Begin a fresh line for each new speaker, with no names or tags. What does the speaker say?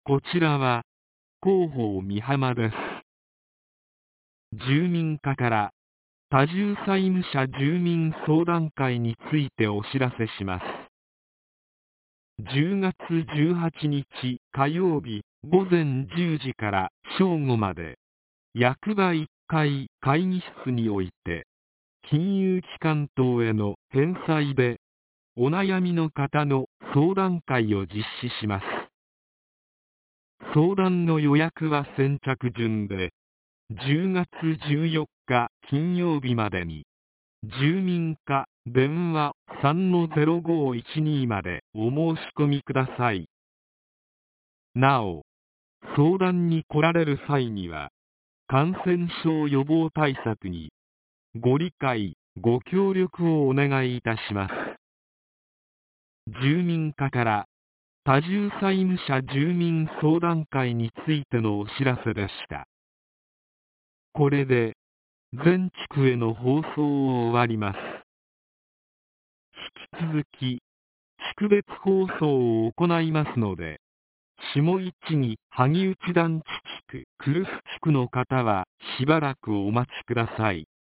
こちらは広報美浜です。住民課から多重債務者住民相談会についてお知らせします。10月18日火曜日午前10時から正午まで、役場1階会議室において、金融機関等への返済でお悩みの方の相談会を実施します。相談の予約は先着順で、10月14日金曜日までに、住民課電話 3-0512 までお申し込みください。なお、相談に来られる際には、感染症予防対策にご理解、ご協力をお願いいたします。住民課から多重債務者住民相談会についてのお知らせでした。これで全地区への放送を終わります。引き続き地区別放送を行いますので、下市木萩内団地地区、来栖地区の方はしばらくお待ちください。